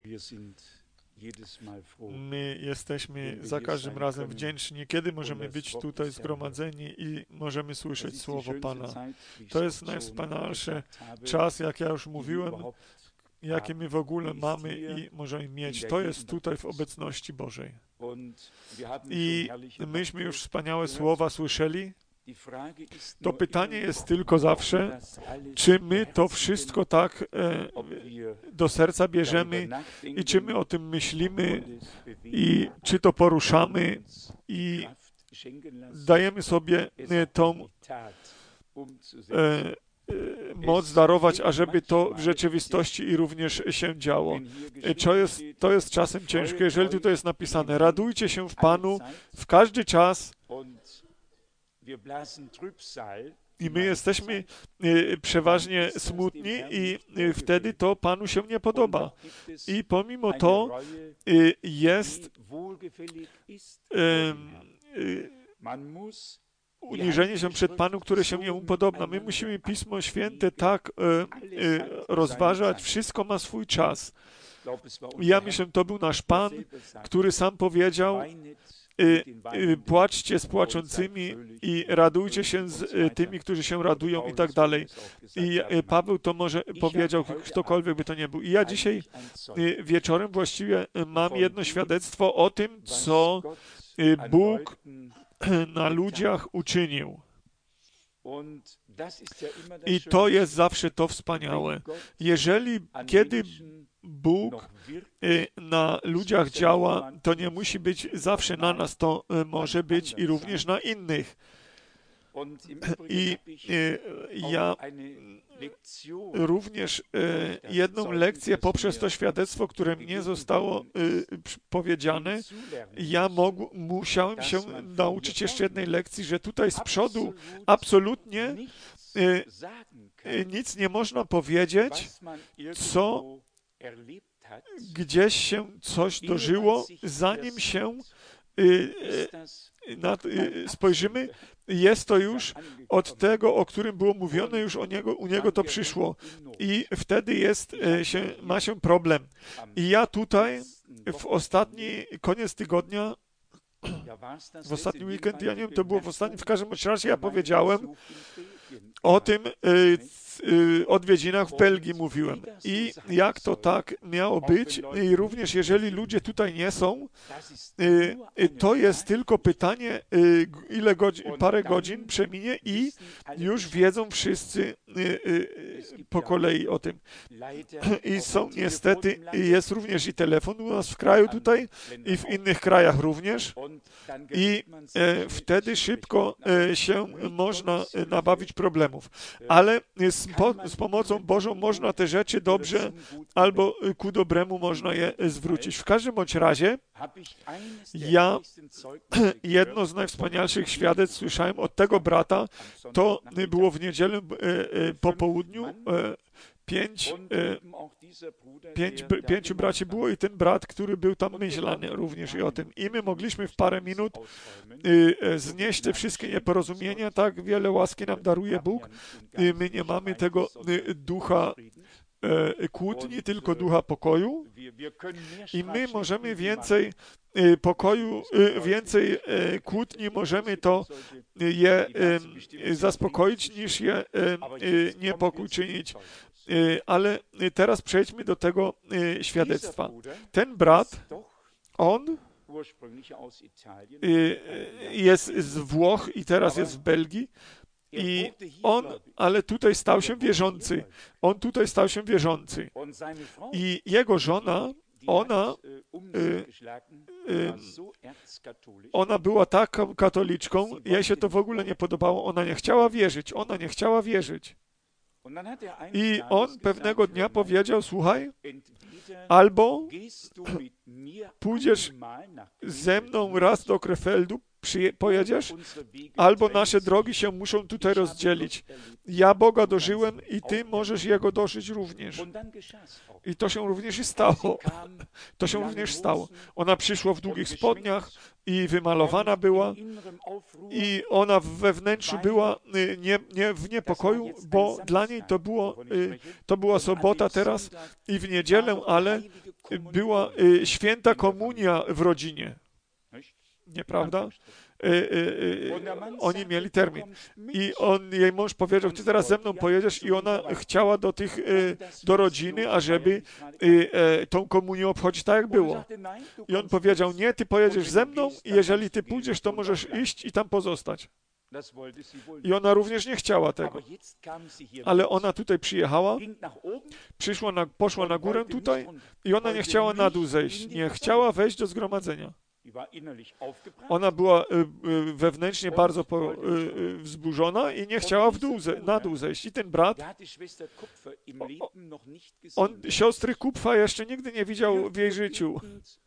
My jesteśmy za każdym razem wdzięczni, kiedy możemy być tutaj zgromadzeni i możemy słyszeć Słowo Pana. To jest najwspanialszy czas, jak ja już mówiłem, jaki my w ogóle mamy i możemy mieć. To jest tutaj w obecności Bożej. I myśmy już wspaniałe słowa słyszeli. To pytanie jest tylko zawsze, czy my to wszystko tak do serca bierzemy i czy my o tym myślimy i czy to poruszamy i dajemy sobie tą moc darować, ażeby to w rzeczywistości i również się działo. To jest czasem ciężkie, jeżeli tutaj jest napisane, radujcie się w Panu w każdy czas. I my jesteśmy przeważnie smutni i wtedy to Panu się nie podoba. I pomimo to jest uniżenie się przed Panem, które się Jemu podoba. My musimy Pismo Święte tak rozważać. Wszystko ma swój czas. Ja myślę, to był nasz Pan, który sam powiedział, płaczcie z płaczącymi i radujcie się z tymi, którzy się radują i tak dalej. I Paweł to może powiedział, ktokolwiek by to nie był. I ja dzisiaj wieczorem właściwie mam jedno świadectwo o tym, co Bóg na ludziach uczynił. I to jest zawsze to wspaniałe. Kiedy Bóg na ludziach działa, to nie musi być zawsze na nas, to może być i również na innych. I ja również jedną lekcję poprzez to świadectwo, które mnie zostało powiedziane, ja musiałem się nauczyć jeszcze jednej lekcji, że tutaj z przodu absolutnie nic nie można powiedzieć, co gdzieś się coś dożyło, zanim się spojrzymy, jest to już od tego, o którym było mówione, już u niego to przyszło. I wtedy ma się problem. I ja tutaj w ostatni koniec tygodnia, w ostatni weekend, ja nie wiem, to było w każdym razie ja powiedziałem o tym odwiedzinach w Belgii mówiłem. I jak to tak miało być? I również jeżeli ludzie tutaj nie są, to jest tylko pytanie, ile parę godzin przeminie i już wiedzą wszyscy po kolei o tym. I niestety, jest również i telefon u nas w kraju tutaj i w innych krajach również. I wtedy szybko się można nabawić problemów. Ale z pomocą Bożą można te rzeczy dobrze albo ku dobremu można je zwrócić. W każdym bądź razie ja jedno z najwspanialszych świadectw słyszałem od tego brata. To było w niedzielę po południu. Pięciu braci było i ten brat, który był tam myślany również i o tym. I my mogliśmy w parę minut znieść te wszystkie nieporozumienia. Tak wiele łaski nam daruje Bóg. My nie mamy tego ducha kłótni, tylko ducha pokoju. I my możemy więcej pokoju, więcej kłótni, możemy to je zaspokoić, niż je niepokój czynić. Ale teraz przejdźmy do tego świadectwa. Ten brat, on jest z Włoch i teraz jest w Belgii. Ale tutaj stał się wierzący. On tutaj stał się wierzący. I jego żona, ona była taką katoliczką, jej się to w ogóle nie podobało. Ona nie chciała wierzyć. I on pewnego dnia powiedział, słuchaj, albo pójdziesz ze mną raz do Krefeldu, pojedziesz, albo nasze drogi się muszą tutaj rozdzielić. Ja Boga dożyłem i ty możesz Jego dożyć również. I to się również stało. To się również stało. Ona przyszła w długich spodniach i wymalowana była i ona we wnętrzu była w niepokoju, bo dla niej to była sobota teraz i w niedzielę, ale była święta komunia w rodzinie. Nieprawda? Oni mieli termin. I jej mąż powiedział, ty teraz ze mną pojedziesz, i ona chciała do rodziny, ażeby tą komunię obchodzić tak, jak było. I on powiedział, nie, ty pojedziesz ze mną i jeżeli ty pójdziesz, to możesz iść i tam pozostać. I ona również nie chciała tego. Ale ona tutaj przyjechała, poszła na górę tutaj i ona nie chciała na dół zejść. Nie chciała wejść do zgromadzenia. Ona była wewnętrznie bardzo wzburzona i nie chciała na dół zejść. I ten brat, siostry Kupfa jeszcze nigdy nie widział w jej życiu.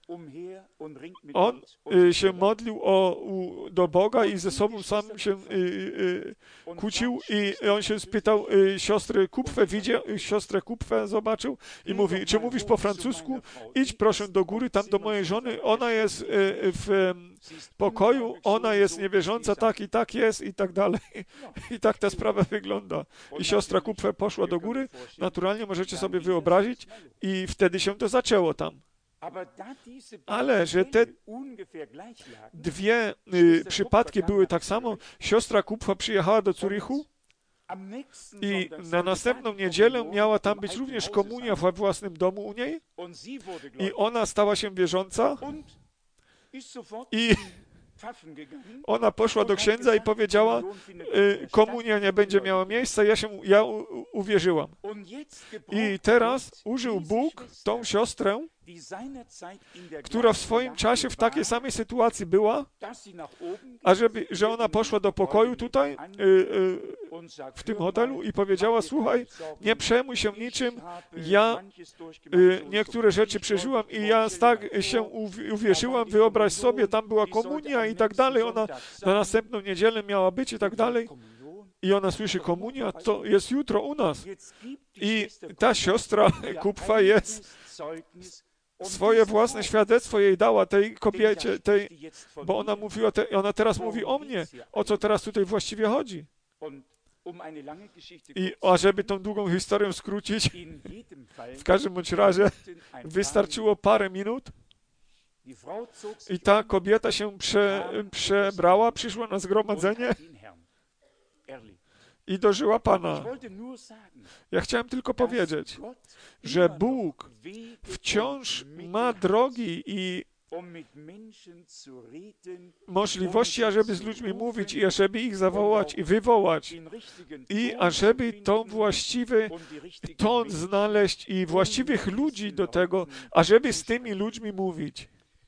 On się modlił do Boga i ze sobą sam się kłócił i on się spytał siostry Kupfę, siostrę Kupfę zobaczył i mówi, czy mówisz po francusku? Idź proszę do góry, tam do mojej żony, ona jest w pokoju, ona jest niewierząca, tak jest i tak dalej. I tak ta sprawa wygląda. I siostra Kupfę poszła do góry, naturalnie możecie sobie wyobrazić i wtedy się to zaczęło tam. Ale że te dwie przypadki były tak samo, siostra Kupfa przyjechała do Zurichu i na następną niedzielę miała tam być również komunia we własnym domu u niej i ona stała się wierząca i ona poszła do księdza i powiedziała, komunia nie będzie miała miejsca, ja uwierzyłam. I teraz użył Bóg tą siostrę, która w swoim czasie w takiej samej sytuacji była, że ona poszła do pokoju tutaj, w tym hotelu i powiedziała, słuchaj, nie przejmuj się niczym, ja niektóre rzeczy przeżyłam i ja tak się uwierzyłam, wyobraź sobie, tam była komunia i tak dalej, ona na następną niedzielę miała być i tak dalej. I ona słyszy, komunia to jest jutro u nas. I ta siostra Kupfa swoje własne świadectwo jej dała tej kobiecie, bo ona mówiła, ona teraz mówi o mnie, o co teraz tutaj właściwie chodzi. I żeby tą długą historię skrócić, w każdym bądź razie wystarczyło parę minut i ta kobieta się przebrała, przyszła na zgromadzenie i dożyła Pana. Ja chciałem tylko powiedzieć, że Bóg wciąż ma drogi i możliwości, ażeby z ludźmi mówić i ażeby ich zawołać i wywołać i ażeby to właściwy ton znaleźć i właściwych ludzi do tego, ażeby z tymi ludźmi mówić.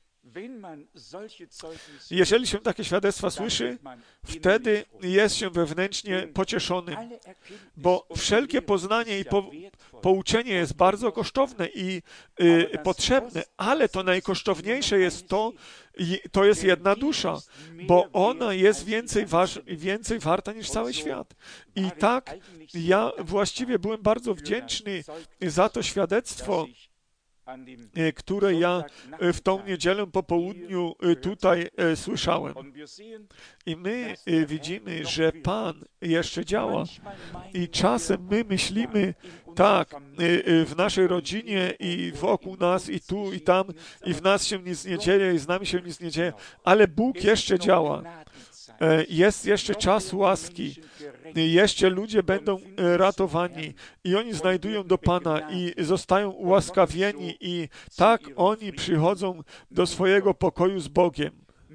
Jeżeli się takie świadectwa słyszy, wtedy jest się wewnętrznie pocieszonym, bo wszelkie poznanie i pouczenie jest bardzo kosztowne i potrzebne, ale to najkosztowniejsze jest to jest jedna dusza, bo ona jest więcej warta niż cały świat. I tak ja właściwie byłem bardzo wdzięczny za to świadectwo, które ja w tą niedzielę po południu tutaj słyszałem. I my widzimy, że Pan jeszcze działa. I czasem my myślimy, tak, w naszej rodzinie i wokół nas, i tu, i tam, i w nas się nic nie dzieje, i z nami się nic nie dzieje, ale Bóg jeszcze działa. Jest jeszcze czas łaski. Jeszcze ludzie będą ratowani i oni znajdują do Pana i zostają ułaskawieni i tak oni przychodzą do swojego pokoju z Bogiem.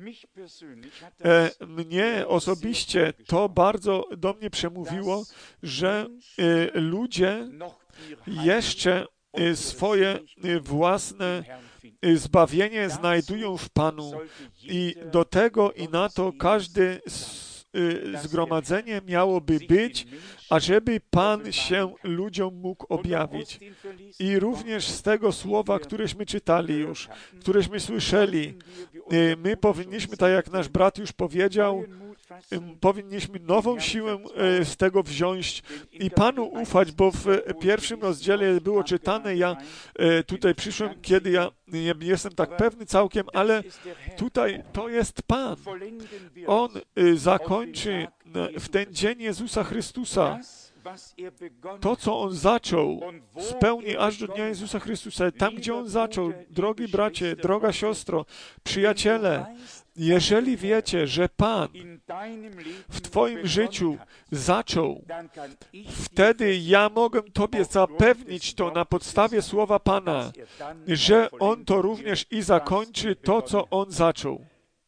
Mnie osobiście to bardzo do mnie przemówiło, że ludzie jeszcze swoje własne zbawienie znajdują w Panu i do tego i na to każde zgromadzenie miałoby być, ażeby Pan się ludziom mógł objawić. I również z tego słowa, któreśmy czytali już, któreśmy słyszeli, my powinniśmy, tak jak nasz brat już powiedział, powinniśmy nową siłę z tego wziąć i Panu ufać, bo w pierwszym rozdziale było czytane, ja tutaj przyszłem, kiedy ja nie jestem tak pewny całkiem, ale tutaj to jest Pan. On zakończy w ten dzień Jezusa Chrystusa To, co On zaczął, spełni aż do dnia Jezusa Chrystusa. Tam, gdzie On zaczął, drogi bracie, droga siostro, przyjaciele, jeżeli wiecie, że Pan w Twoim życiu zaczął, wtedy ja mogę Tobie zapewnić to na podstawie słowa Pana, że On to również i zakończy to, co On zaczął.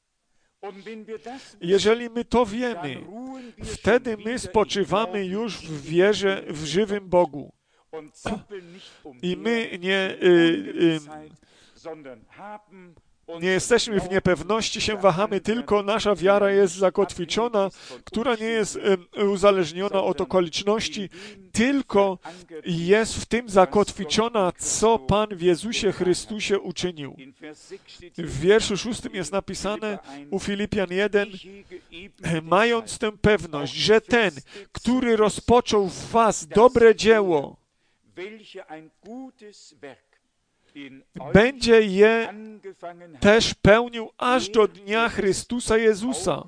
Jeżeli my to wiemy, wtedy my spoczywamy już w wierze w żywym Bogu. I my nie jesteśmy w niepewności, się wahamy, tylko nasza wiara jest zakotwiczona, która nie jest uzależniona od okoliczności, tylko jest w tym zakotwiczona, co Pan w Jezusie Chrystusie uczynił. W wierszu 6 jest napisane u Filipian 1, mając tę pewność, że ten, który rozpoczął w was dobre dzieło, będzie je też pełnił aż do dnia Chrystusa Jezusa.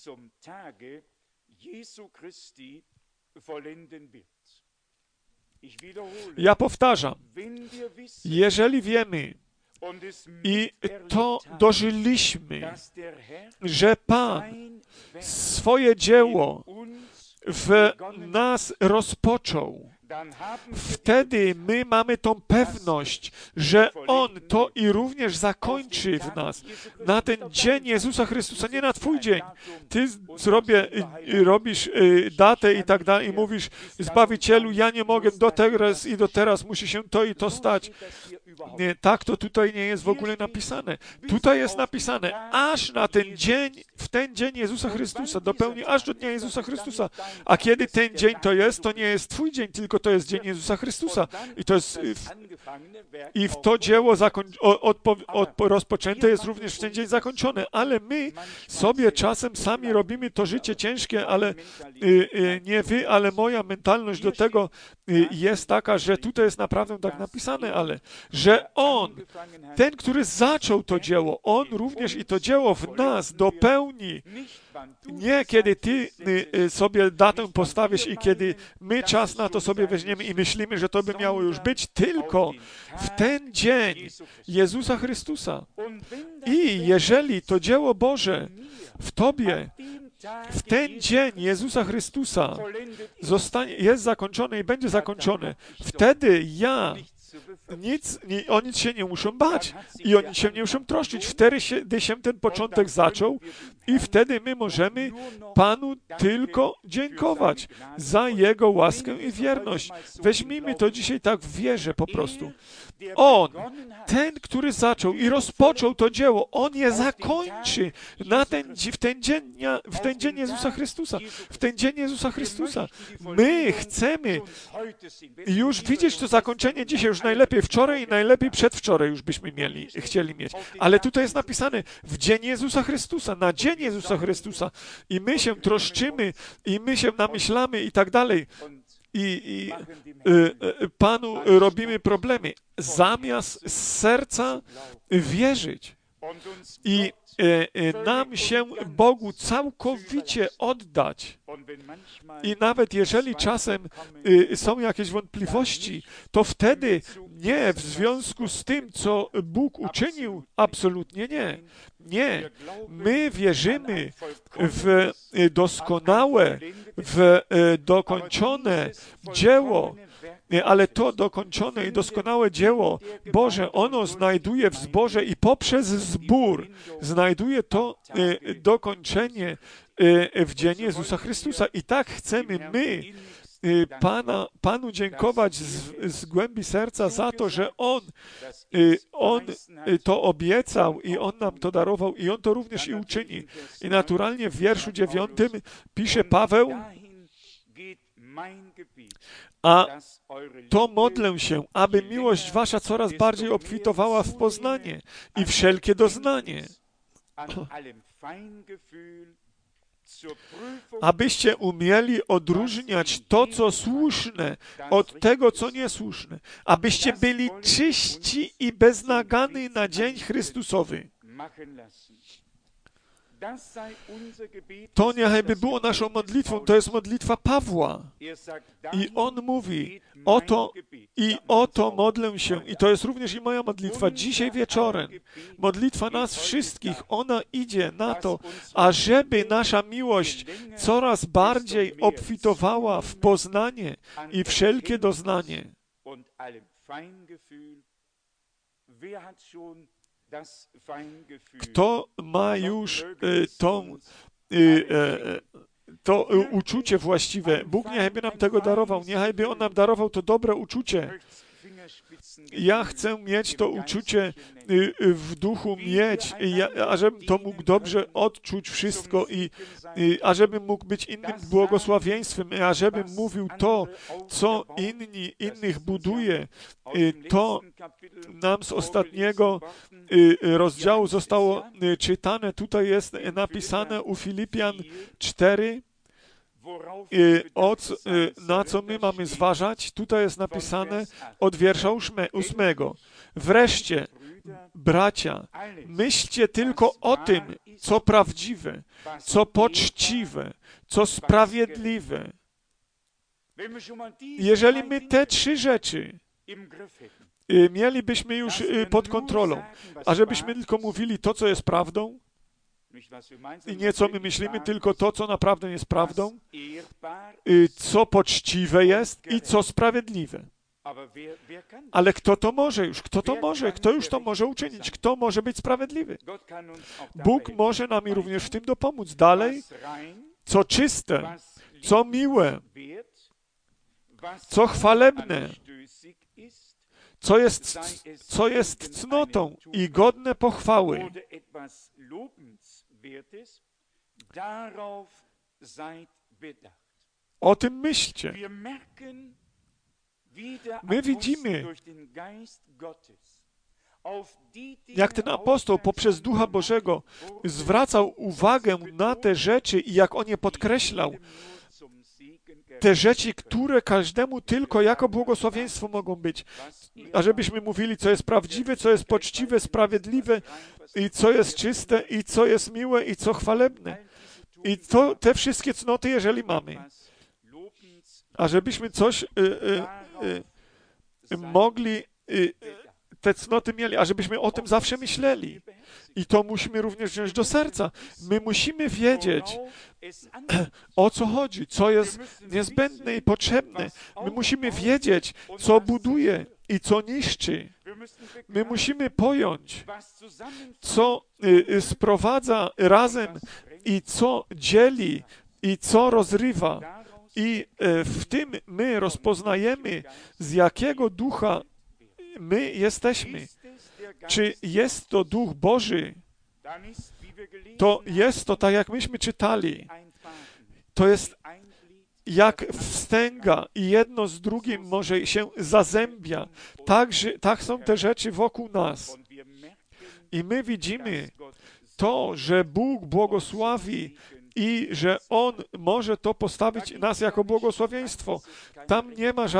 Ja powtarzam, jeżeli wiemy i to dożyliśmy, że Pan swoje dzieło w nas rozpoczął, wtedy my mamy tą pewność, że On to i również zakończy w nas. Na ten dzień Jezusa Chrystusa, nie na Twój dzień. Ty robisz datę i tak dalej i mówisz, Zbawicielu, ja nie mogę do teraz musi się to i to stać. Nie, tak to tutaj nie jest w ogóle napisane. Tutaj jest napisane, aż na ten dzień, w ten dzień Jezusa Chrystusa, dopełni aż do dnia Jezusa Chrystusa. A kiedy ten dzień to nie jest Twój dzień, tylko to jest dzień Jezusa Chrystusa. I to jest i w to dzieło rozpoczęte jest również w ten dzień zakończone. Ale my sobie czasem sami robimy to życie ciężkie, ale nie wy, ale moja mentalność do tego jest taka, że tutaj jest naprawdę tak napisane, ale że On, ten, który zaczął to dzieło, On również i to dzieło w nas dopełni. Nie kiedy ty sobie datę postawisz i kiedy my czas na to sobie weźmiemy i myślimy, że to by miało już być, tylko w ten dzień Jezusa Chrystusa. I jeżeli to dzieło Boże w Tobie, w ten dzień Jezusa Chrystusa jest zakończone i będzie zakończone, wtedy o nic się nie muszą bać i o nic się nie muszą troszczyć. Wtedy się ten początek zaczął i wtedy my możemy Panu tylko dziękować za Jego łaskę i wierność. Weźmijmy to dzisiaj tak w wierze po prostu. On, ten, który zaczął i rozpoczął to dzieło, On je zakończy w ten dzień Jezusa Chrystusa. W ten dzień Jezusa Chrystusa. My chcemy już widzieć to zakończenie dzisiaj, już najlepiej wczoraj i najlepiej przedwczoraj już byśmy chcieli mieć. Ale tutaj jest napisane w dzień Jezusa Chrystusa, na dzień Jezusa Chrystusa. I my się troszczymy, i my się namyślamy i tak dalej. I Panu robimy problemy, zamiast z serca wierzyć i nam się Bogu całkowicie oddać. I nawet jeżeli czasem są jakieś wątpliwości, to wtedy nie w związku z tym, co Bóg uczynił, absolutnie nie. Nie. My wierzymy w doskonałe, w dokończone dzieło, ale to dokończone i doskonałe dzieło Boże, ono znajduje w zborze i poprzez zbór znajduje to dokończenie w dzień Jezusa Chrystusa. I tak chcemy my Panu dziękować z głębi serca za to, że On to obiecał i On nam to darował i On to również i uczyni. I naturalnie w wierszu 9 pisze Paweł, a to modlę się, aby miłość wasza coraz bardziej obfitowała w poznanie i wszelkie doznanie, abyście umieli odróżniać to, co słuszne, od tego, co niesłuszne, abyście byli czyści i bez nagany na dzień Chrystusowy. To niechajby było naszą modlitwą, to jest modlitwa Pawła. I on mówi, oto modlę się, i to jest również i moja modlitwa, dzisiaj wieczorem. Modlitwa nas wszystkich, ona idzie na to, ażeby nasza miłość coraz bardziej obfitowała w poznanie i wszelkie doznanie. Kto ma już to uczucie właściwe? Bóg niechajby nam tego darował, niechajby On nam darował to dobre uczucie. Ja chcę mieć to uczucie w duchu mieć, ażebym to mógł dobrze odczuć wszystko i ażebym mógł być innym błogosławieństwem, ażebym mówił to, co innych buduje. To nam z ostatniego rozdziału zostało czytane. Tutaj jest napisane u Filipian 4, na co my mamy zważać. Tutaj jest napisane od wiersza 8. Wreszcie, bracia, myślcie tylko o tym, co prawdziwe, co poczciwe, co sprawiedliwe. Jeżeli my te 3 rzeczy mielibyśmy już pod kontrolą, a żebyśmy tylko mówili to, co jest prawdą, i nie co my myślimy, tylko to, co naprawdę jest prawdą, co poczciwe jest i co sprawiedliwe. Ale kto to może już? Kto to może? Kto już to może uczynić? Kto może być sprawiedliwy? Bóg może nam również w tym dopomóc. Dalej, co czyste, co miłe, co chwalebne, co jest cnotą i godne pochwały. O tym myślcie. My widzimy, jak ten apostoł poprzez Ducha Bożego zwracał uwagę na te rzeczy i jak on je podkreślał. Te rzeczy, które każdemu tylko jako błogosławieństwo mogą być. A żebyśmy mówili, co jest prawdziwe, co jest poczciwe, sprawiedliwe i co jest czyste i co jest miłe i co chwalebne. I te wszystkie cnoty, jeżeli mamy. A żebyśmy coś mogli, te cnoty mieli, a żebyśmy o tym zawsze myśleli. I to musimy również wziąć do serca. My musimy wiedzieć, o co chodzi, co jest niezbędne i potrzebne. My musimy wiedzieć, co buduje i co niszczy. My musimy pojąć, co sprowadza razem i co dzieli i co rozrywa. I w tym my rozpoznajemy, z jakiego ducha my jesteśmy. Czy jest to Duch Boży? To jest to, tak jak myśmy czytali. To jest jak wstęga i jedno z drugim może się zazębia. Tak są te rzeczy wokół nas. I my widzimy to, że Bóg błogosławi i że On może to postawić nas jako błogosławieństwo. Tam nie ma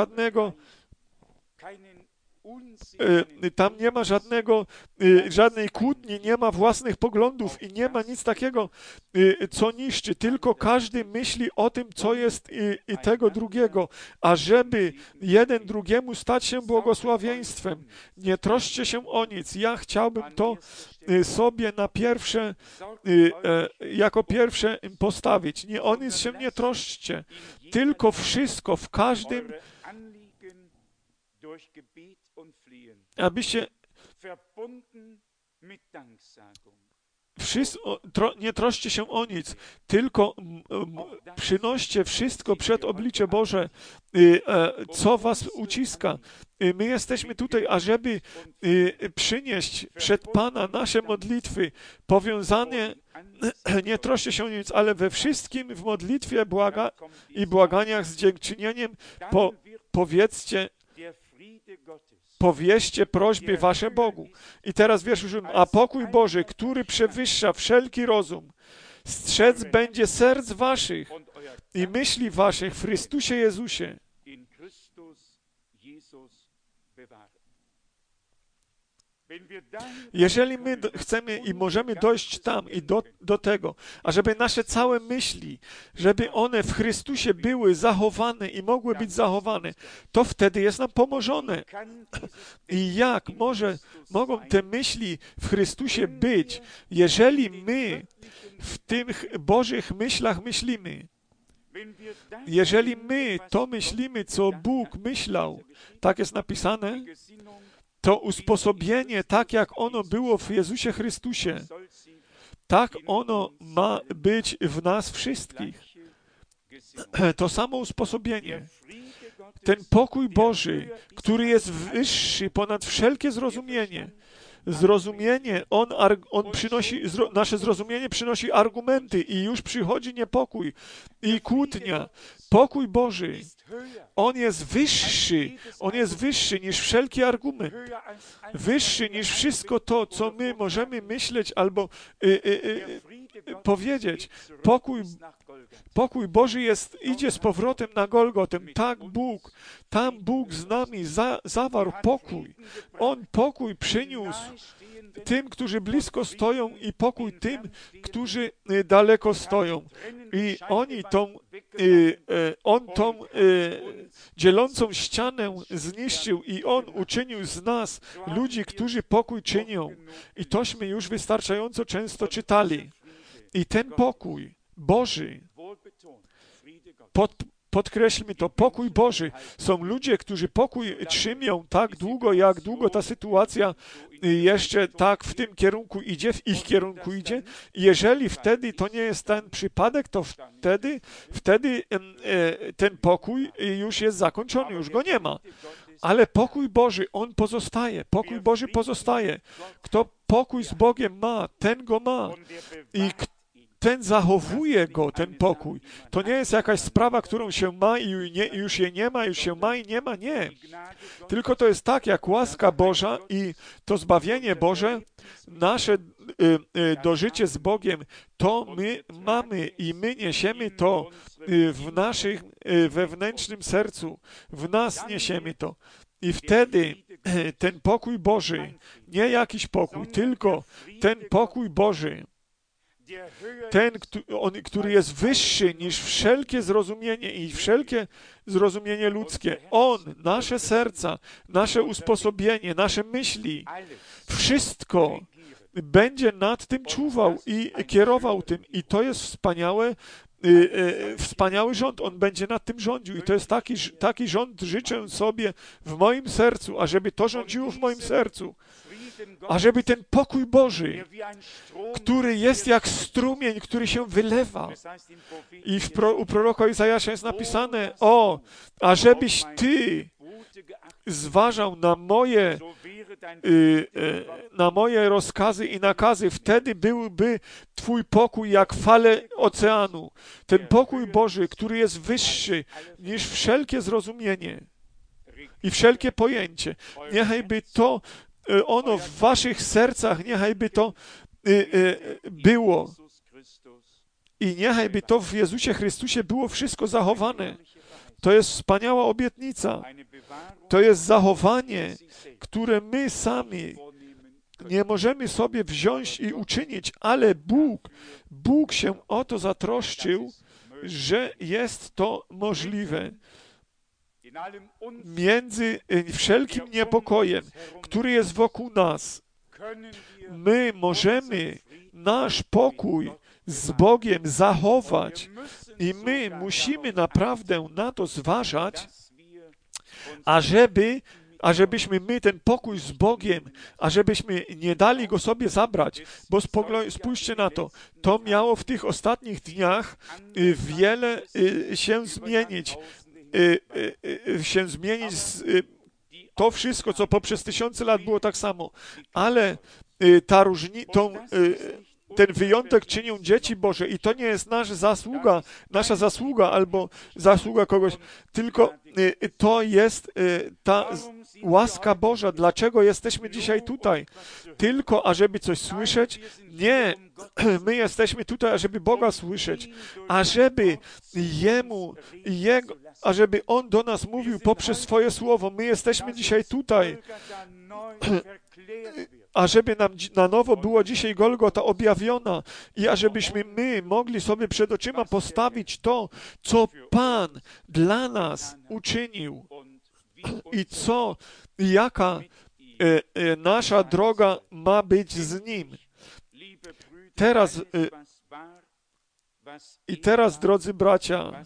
żadnej kłótni, nie ma własnych poglądów i nie ma nic takiego, co niszczy. Tylko każdy myśli o tym, co jest i tego drugiego, ażeby jeden drugiemu stać się błogosławieństwem. Nie troszczcie się o nic. Ja chciałbym to sobie na pierwsze, jako pierwsze postawić. Nie o nic się nie troszczcie, tylko wszystko w każdym, abyście nie troszcie się o nic, tylko przynoście wszystko przed oblicze Boże, co was uciska. My jesteśmy tutaj, ażeby przynieść przed Pana nasze modlitwy powiązane, nie troszcie się o nic, ale we wszystkim w modlitwie i błaganiach z dziękczynieniem powieście prośby wasze Bogu. I teraz wiersz 7. A pokój Boży, który przewyższa wszelki rozum, strzec będzie serc waszych i myśli waszych w Chrystusie Jezusie. Jeżeli my chcemy i możemy dojść tam i do tego, ażeby nasze całe myśli, żeby one w Chrystusie były zachowane i mogły być zachowane, to wtedy jest nam pomożone. I jak mogą te myśli w Chrystusie być, jeżeli my w tych Bożych myślach myślimy? Jeżeli my to myślimy, co Bóg myślał, tak jest napisane, to usposobienie, tak jak ono było w Jezusie Chrystusie, tak ono ma być w nas wszystkich. To samo usposobienie. Ten pokój Boży, który jest wyższy ponad wszelkie zrozumienie. Nasze zrozumienie przynosi argumenty i już przychodzi niepokój i kłótnia. Pokój Boży, on jest wyższy niż wszelki argument, wyższy niż wszystko to, co my możemy myśleć albo powiedzieć. Pokój Boży idzie z powrotem na Golgotę. Tam Bóg z nami zawarł pokój. On pokój przyniósł tym, którzy blisko stoją i pokój tym, którzy daleko stoją. I on tą dzielącą ścianę zniszczył i on uczynił z nas ludzi, którzy pokój czynią. I tośmy już wystarczająco często czytali. I ten pokój Boży, podkreślmy to, pokój Boży. Są ludzie, którzy pokój trzymią tak długo, jak długo ta sytuacja jeszcze tak w tym kierunku idzie, w ich kierunku idzie. Jeżeli wtedy to nie jest ten przypadek, to wtedy ten pokój już jest zakończony, już go nie ma. Ale pokój Boży, on pozostaje. Pokój Boży pozostaje. Kto pokój z Bogiem ma, ten go ma. I ten zachowuje go, ten pokój. To nie jest jakaś sprawa, którą się ma i już jej nie ma, już się ma i nie ma, nie. Tylko to jest tak, jak łaska Boża i to zbawienie Boże, nasze dożycie z Bogiem, to my mamy i my niesiemy to w naszym wewnętrznym sercu. W nas niesiemy to. I wtedy ten pokój Boży, nie jakiś pokój, tylko ten pokój Boży, ten, który jest wyższy niż wszelkie zrozumienie i wszelkie zrozumienie ludzkie. On, nasze serca, nasze usposobienie, nasze myśli, wszystko będzie nad tym czuwał i kierował tym. I to jest wspaniały rząd. On będzie nad tym rządził. I to jest taki rząd życzę sobie w moim sercu, ażeby to rządziło w moim sercu. Ażeby ten pokój Boży, który jest jak strumień, który się wylewa. I u proroka Izajasza jest napisane, ażebyś Ty zważał na moje rozkazy i nakazy, wtedy byłby Twój pokój jak fale oceanu. Ten pokój Boży, który jest wyższy niż wszelkie zrozumienie i wszelkie pojęcie. Niechajby to ono w waszych sercach, niechajby to było. I niechajby to w Jezusie Chrystusie było wszystko zachowane. To jest wspaniała obietnica. To jest zachowanie, które my sami nie możemy sobie wziąć i uczynić, ale Bóg się o to zatroszczył, że jest to możliwe. Między wszelkim niepokojem, który jest wokół nas, my możemy nasz pokój z Bogiem zachować i my musimy naprawdę na to zważać, ażebyśmy my ten pokój z Bogiem, ażebyśmy nie dali go sobie zabrać, bo spójrzcie na to, to miało w tych ostatnich dniach wiele się zmienić. To wszystko, co poprzez tysiące lat było tak samo, ale ten wyjątek czynią dzieci Boże i to nie jest nasza zasługa albo zasługa kogoś, tylko to jest ta łaska Boża. Dlaczego jesteśmy dzisiaj tutaj? Tylko ażeby coś słyszeć? Nie. My jesteśmy tutaj, ażeby Boga słyszeć, ażeby On do nas mówił poprzez swoje słowo. My jesteśmy dzisiaj tutaj, ażeby nam na nowo było dzisiaj Golgota objawiona i ażebyśmy my mogli sobie przed oczyma postawić to, co Pan dla nas uczynił i jaka nasza droga ma być z Nim. Teraz, drodzy bracia,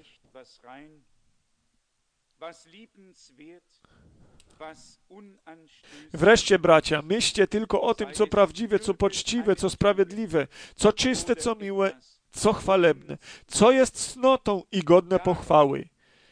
wreszcie, bracia, myślcie tylko o tym, co prawdziwe, co poczciwe, co sprawiedliwe, co czyste, co miłe, co chwalebne, co jest cnotą i godne pochwały.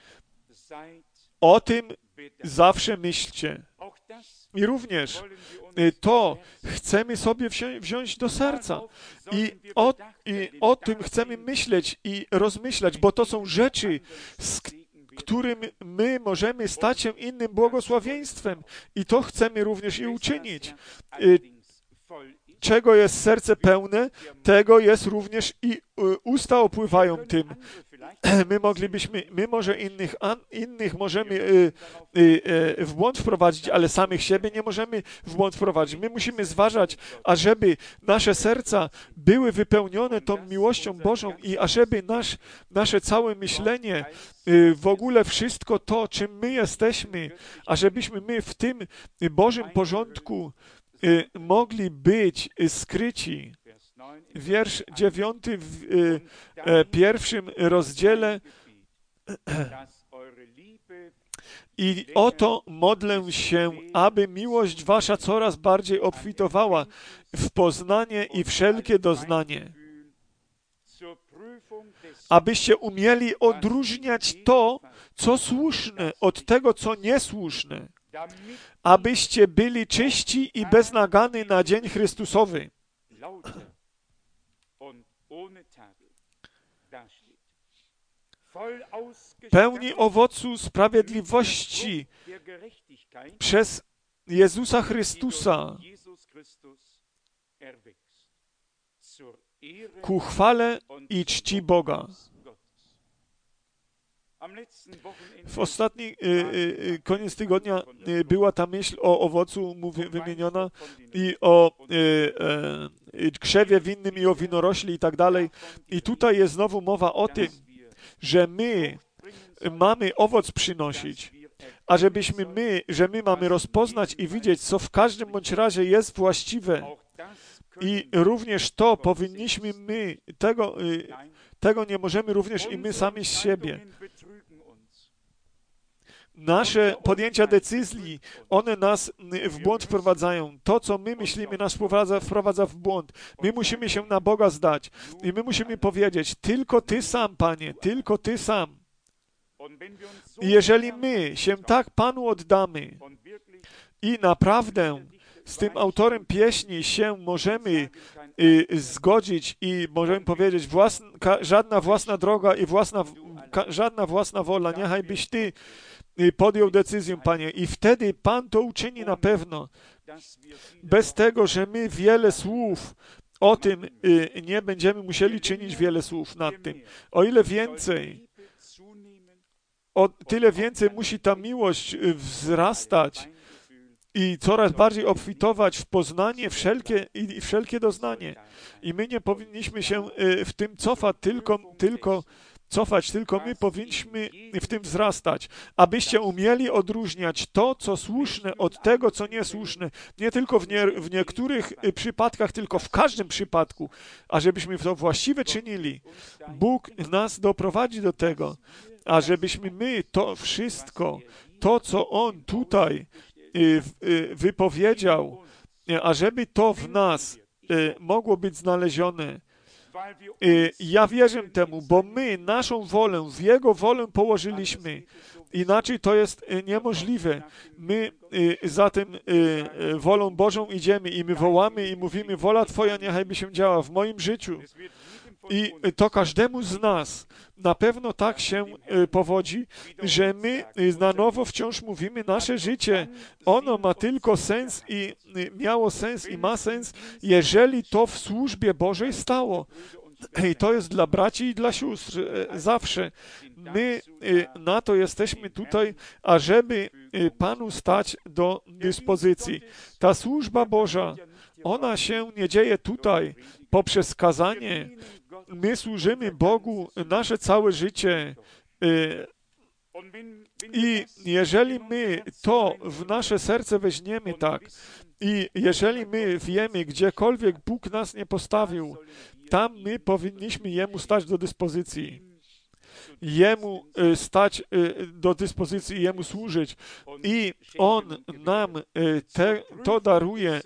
O tym zawsze myślcie. I również to chcemy sobie wziąć do serca. I o tym chcemy myśleć i rozmyślać, bo to są rzeczy, z którym my możemy stać się innym błogosławieństwem. I to chcemy również i uczynić. Czego jest serce pełne, tego jest również i usta opływają tym. My może innych możemy w błąd wprowadzić, ale samych siebie nie możemy w błąd wprowadzić. My musimy zważać, ażeby nasze serca były wypełnione tą miłością Bożą i ażeby nasze całe myślenie, w ogóle wszystko to, czym my jesteśmy, ażebyśmy my w tym Bożym porządku mogli być skryci. Wiersz 9 w pierwszym rozdziale. I oto modlę się, aby miłość wasza coraz bardziej obfitowała w poznanie i wszelkie doznanie, abyście umieli odróżniać to, co słuszne, od tego, co niesłuszne, abyście byli czyści i beznagany na dzień Chrystusowy. Pełni owocu sprawiedliwości przez Jezusa Chrystusa ku chwale i czci Boga. W ostatni koniec tygodnia była ta myśl o owocu wymieniona i o krzewie winnym i o winorośli i tak dalej. I tutaj jest znowu mowa o tym, że my mamy owoc przynosić, a że my mamy rozpoznać i widzieć, co w każdym bądź razie jest właściwe. I również to powinniśmy my, tego nie możemy również i my sami z siebie. Nasze podjęcia decyzji, one nas w błąd wprowadzają. To, co my myślimy, nas wprowadza w błąd. My musimy się na Boga zdać i my musimy powiedzieć, tylko Ty sam, Panie, tylko Ty sam. I jeżeli my się tak Panu oddamy i naprawdę z tym autorem pieśni się możemy zgodzić i możemy powiedzieć, żadna własna droga i żadna własna wola, niechaj byś Ty podjął decyzję, Panie. I wtedy Pan to uczyni na pewno. Bez tego, że my wiele słów o tym nie będziemy musieli czynić wiele słów nad tym. O ile więcej, tyle więcej musi ta miłość wzrastać i coraz bardziej obfitować w poznanie wszelkie doznanie. I my nie powinniśmy się w tym cofać, tylko my powinniśmy w tym wzrastać, abyście umieli odróżniać to, co słuszne, od tego, co niesłuszne. Nie tylko w niektórych przypadkach, tylko w każdym przypadku, ażebyśmy to właściwie czynili. Bóg nas doprowadzi do tego, ażebyśmy my to wszystko, to, co On tutaj wypowiedział, ażeby to w nas mogło być znalezione. Ja wierzę temu, bo my naszą wolę w Jego wolę położyliśmy. Inaczej to jest niemożliwe. My za tym wolą Bożą idziemy i my wołamy i mówimy, wola Twoja niechaj by się działa w moim życiu. I to każdemu z nas na pewno tak się powodzi, że my na nowo wciąż mówimy, nasze życie, ono ma tylko sens i miało sens i ma sens, jeżeli to w służbie Bożej stało. I to jest dla braci i dla sióstr zawsze. My na to jesteśmy tutaj, ażeby Panu stać do dyspozycji. Ta służba Boża, ona się nie dzieje tutaj poprzez kazanie. My służymy Bogu nasze całe życie. I jeżeli my to w nasze serce weźmiemy tak, i jeżeli my wiemy, gdziekolwiek Bóg nas nie postawił, tam my powinniśmy Jemu stać do dyspozycji. Jemu stać do dyspozycji, Jemu służyć. I On nam to daruje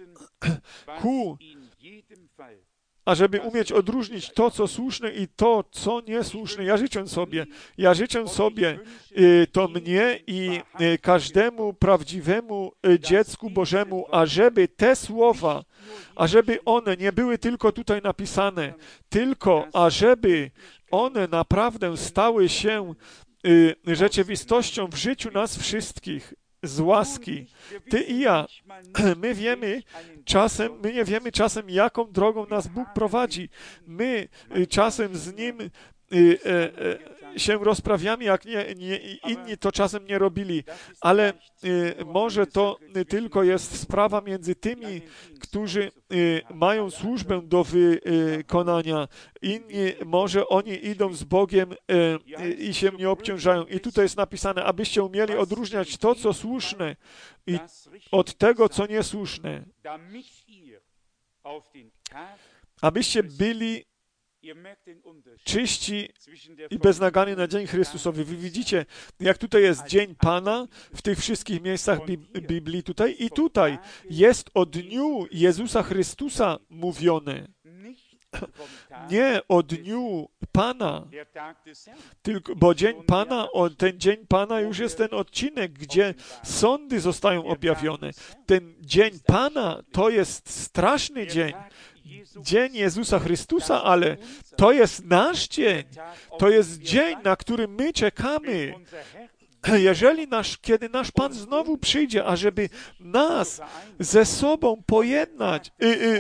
ażeby umieć odróżnić to, co słuszne i to, co niesłuszne. Ja życzę sobie to mnie i każdemu prawdziwemu dziecku Bożemu, ażeby te słowa, ażeby one nie były tylko tutaj napisane, tylko ażeby one naprawdę stały się rzeczywistością w życiu nas wszystkich. Z łaski. Ty i ja, my nie wiemy czasem, jaką drogą nas Bóg prowadzi. My czasem z Nim się rozprawiamy, jak inni to czasem nie robili, ale może to tylko jest sprawa między tymi, którzy mają służbę do wykonania. Inni, może oni idą z Bogiem i się nie obciążają. I tutaj jest napisane, abyście umieli odróżniać to, co słuszne od tego, co niesłuszne. Abyście byli czyści i beznagani na dzień Chrystusowy. Wy widzicie, jak tutaj jest dzień Pana w tych wszystkich miejscach Biblii tutaj i tutaj jest o dniu Jezusa Chrystusa mówione. Nie o dniu Pana, tylko, bo dzień Pana, ten dzień Pana już jest ten odcinek, gdzie sądy zostają objawione. Ten dzień Pana to jest straszny dzień. Dzień Jezusa Chrystusa, ale to jest nasz dzień. To jest dzień, na który my czekamy. Kiedy nasz Pan znowu przyjdzie, ażeby nas ze sobą pojednać,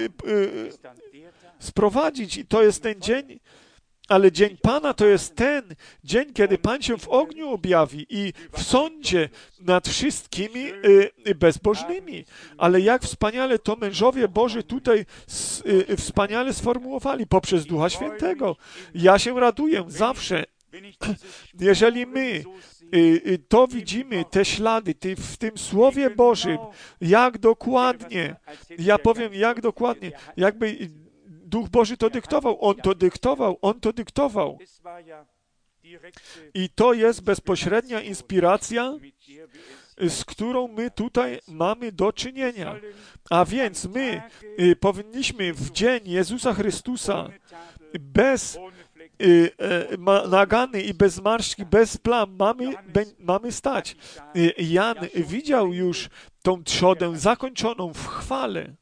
sprowadzić, i to jest ten dzień, ale dzień Pana to jest ten dzień, kiedy Pan się w ogniu objawi i w sądzie nad wszystkimi bezbożnymi. Ale jak wspaniale to mężowie Boży tutaj wspaniale sformułowali poprzez Ducha Świętego. Ja się raduję zawsze, jeżeli my to widzimy, te ślady w tym Słowie Bożym, jak dokładnie, ja powiem jak dokładnie, jakby Duch Boży to dyktował, On to dyktował. I to jest bezpośrednia inspiracja, z którą my tutaj mamy do czynienia. A więc my powinniśmy w dzień Jezusa Chrystusa bez nagany i bez zmarszczki, bez plam mamy stać. Jan widział już tą trzodę zakończoną w chwale.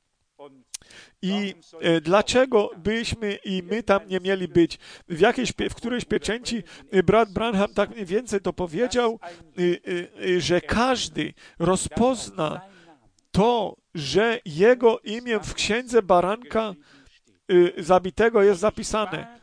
I dlaczego byśmy i my tam nie mieli być? W którejś pieczęci brat Branham tak mniej więcej to powiedział, że każdy rozpozna to, że jego imię w księdze baranka zabitego jest zapisane.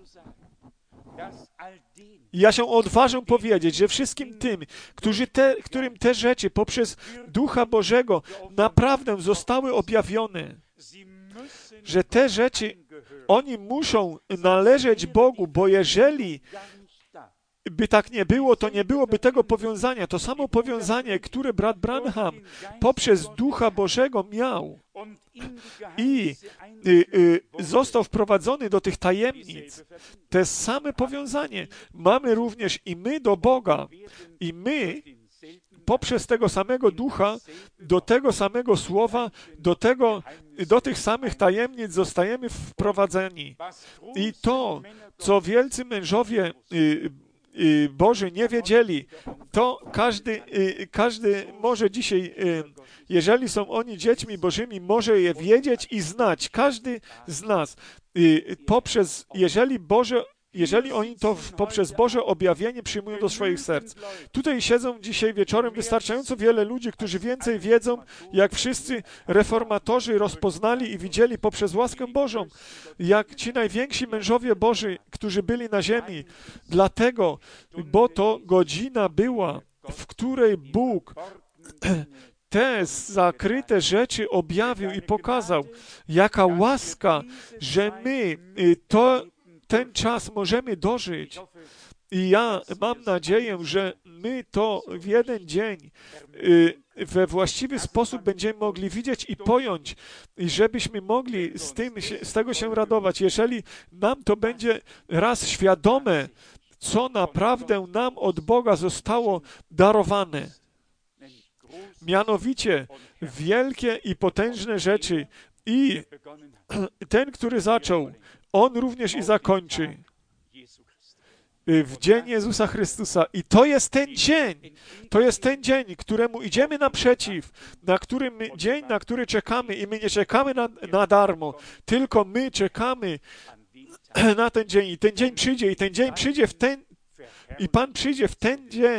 Ja się odważę powiedzieć, że wszystkim tym, którym te rzeczy poprzez Ducha Bożego naprawdę zostały objawione, że te rzeczy, oni muszą należeć Bogu, bo jeżeli by tak nie było, to nie byłoby tego powiązania. To samo powiązanie, które brat Branham poprzez Ducha Bożego miał i został wprowadzony do tych tajemnic. Te same powiązanie mamy również i my do Boga. I my poprzez tego samego Ducha, do tego samego Słowa, do tych samych tajemnic zostajemy wprowadzeni. I to, co wielcy mężowie Boży nie wiedzieli, to każdy może dzisiaj, jeżeli są oni dziećmi Bożymi, może je wiedzieć i znać. Każdy z nas jeżeli jeżeli oni to poprzez Boże objawienie przyjmują do swoich serc. Tutaj siedzą dzisiaj wieczorem wystarczająco wiele ludzi, którzy więcej wiedzą, jak wszyscy reformatorzy rozpoznali i widzieli poprzez łaskę Bożą, jak ci najwięksi mężowie Boży, którzy byli na ziemi. Dlatego, bo to godzina była, w której Bóg te zakryte rzeczy objawił i pokazał, jaka łaska, że my ten czas możemy dożyć. I ja mam nadzieję, że my to w jeden dzień we właściwy sposób będziemy mogli widzieć i pojąć, i żebyśmy mogli z tego się radować. Jeżeli nam to będzie raz świadome, co naprawdę nam od Boga zostało darowane. Mianowicie wielkie i potężne rzeczy. I ten, który zaczął, on również i zakończy. W dzień Jezusa Chrystusa. I to jest ten dzień, któremu idziemy naprzeciw, na który czekamy. I my nie czekamy na darmo, tylko my czekamy na ten dzień. I ten dzień przyjdzie, i Pan przyjdzie w ten dzień.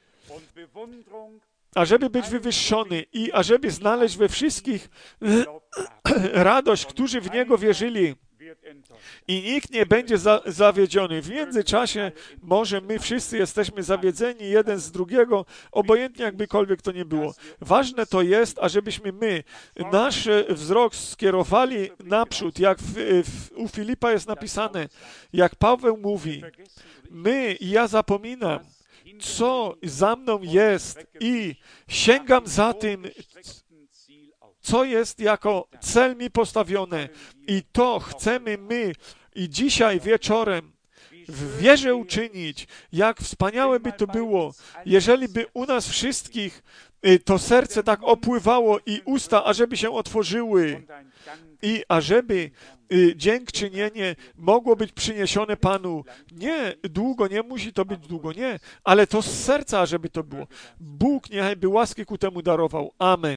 Ażeby być wywyższony i ażeby znaleźć we wszystkich radość, którzy w Niego wierzyli. I nikt nie będzie zawiedziony. W międzyczasie może my wszyscy jesteśmy zawiedzeni jeden z drugiego, obojętnie jakbykolwiek to nie było. Ważne to jest, ażebyśmy my nasz wzrok skierowali naprzód, jak u Filipa jest napisane, jak Paweł mówi, ja zapominam, co za mną jest i sięgam za tym, co jest jako cel mi postawione. I to chcemy my i dzisiaj wieczorem w wierze uczynić. Jak wspaniałe by to było, jeżeli by u nas wszystkich to serce tak opływało i usta, ażeby się otworzyły i ażeby dziękczynienie mogło być przyniesione Panu. Nie długo, nie musi to być długo, nie, ale to z serca, ażeby to było. Bóg niechaj by łaski ku temu darował. Amen.